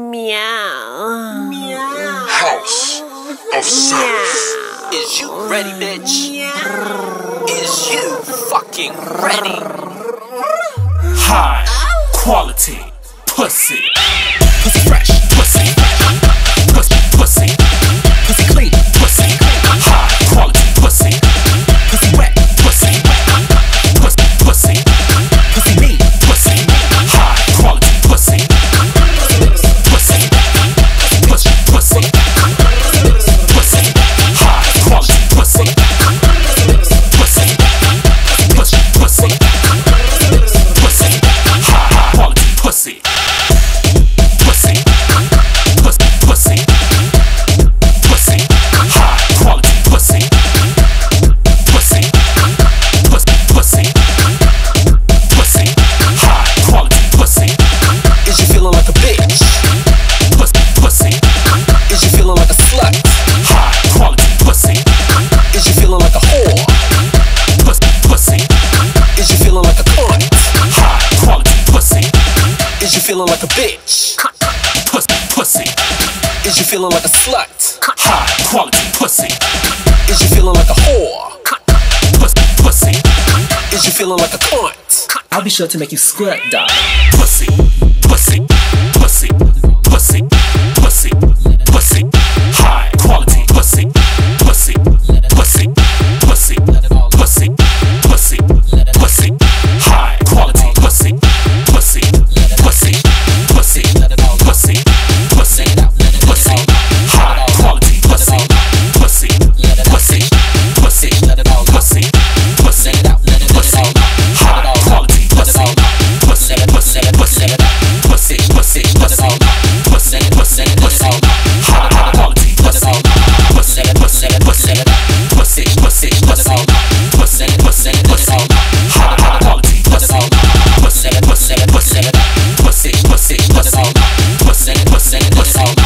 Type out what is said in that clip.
Meow. Meow. House of Sauce. Is you ready, bitch? Is you fucking ready? High quality pussy. Pussy fresh, pussy. Pussy, pussy. Pussy clean, pussy. High quality pussy. Pussy wet, pussy. Pussy, pussy. Pussy mean, pussy. High quality pussy. Pussy, pussy, pussy. Pussy, high quality pussy. Pussy, pussy, pussy. Pussy, high quality pussy. Pussy, pussy, pussy. Pussy, high quality pussy. Pussy, pussy, pussy. Pussy, high quality pussy. Is you feeling like a bitch? Pussy, pussy, Is you feeling like a slut? high quality pussy. Is you feeling like a whore? Pussy, pussy, Is you feeling like a cunt? high quality pussy. Is you feeling like a bitch? Pussy, pussy, Is you feeling like a slut? high quality pussy. Is you feeling like a whore? Pussy, pussy, Is you feeling like a cunt? I'll be sure to make you squirt, dog. pussy, pussy, pussy, pussy, pussy, pussy, high quality pussy, pussy, pussy, pussy, pussy, pussy, pussy, high quality pussy, pussy, pussy, pussy, pussy, pussy, pussy, high quality pussy, pussy, pussy, pussy, pussy, pussy, pussy, high quality pussy, pussy, pussy, pussy, pussy, pussy, pussy, pussy, pussy, pussy, high quality pussy, pussy, pussy, pussy, pussy, pussy, pussy, pussy, pussy, pussy, high quality pussy, pussy, pussy, pussy, pussy, pussy, pussy, pussy, pussy, pussy, pussy.